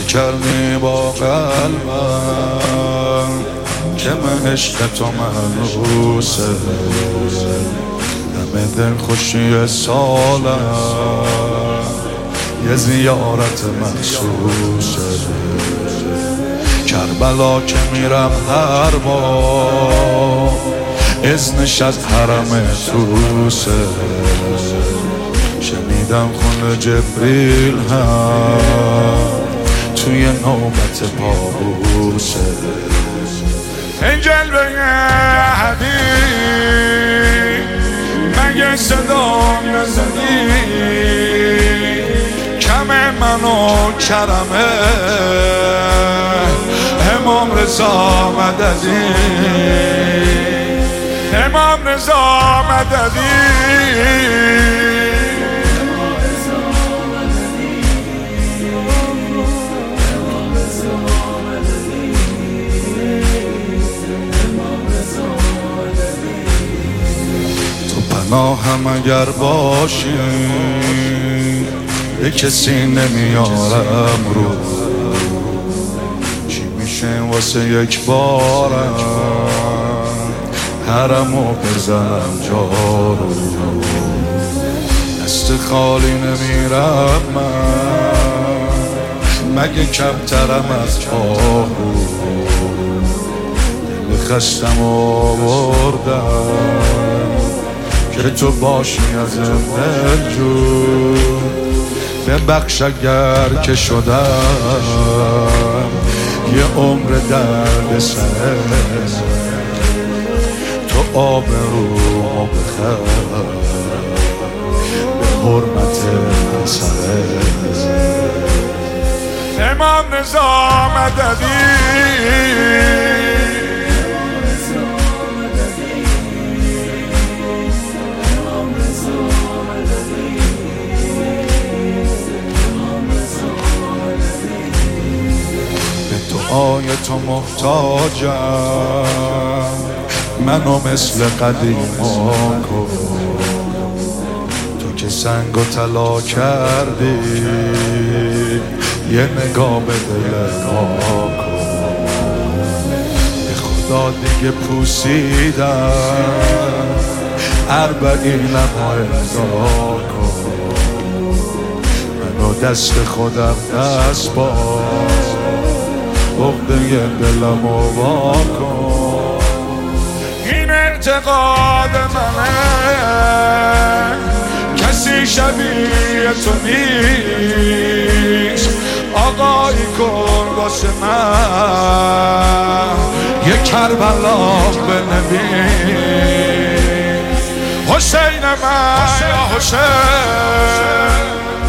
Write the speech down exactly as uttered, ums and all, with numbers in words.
کردی با قلبم که من عشق تو منوسه، همه دل خوشی سالم یه زیارت مخصوصه. کربلا که میرم هر بار اذنش از حرم توسه، شنیدم خون جبریل هم توی نوبت پابوسه. این جلوه حبیب مگه صدام نزدی، کم من و کرمه امام رضا مددی، امام رضا مددی. پناهم اگر باشی به کسی نمیارم رو، چی میشه واسه یک بارم حرمو بزنم جارو. دست خالی نمیرم من مگه کمترم از چارو، دل خستم آوردم که تو باشی از دلجو. ببخش اگر که شدم یه عمر درد سر، تو آبرومو بخر به حرمت سر. امام رضا مددی، آی تو محتاجم منو مثل قدیما کن، تو که سنگ و طلا کردی یه نگاه به دل ما کن. به خدا دیگه پوسیدم اربعینم امضا کن، منو دست خودم دست با عقده دلمو وا کن. این اعتقاد منه کسی شبیه تو نیست، آقایی کن واسه من یه کربلا بنویس. حسین من یا حسین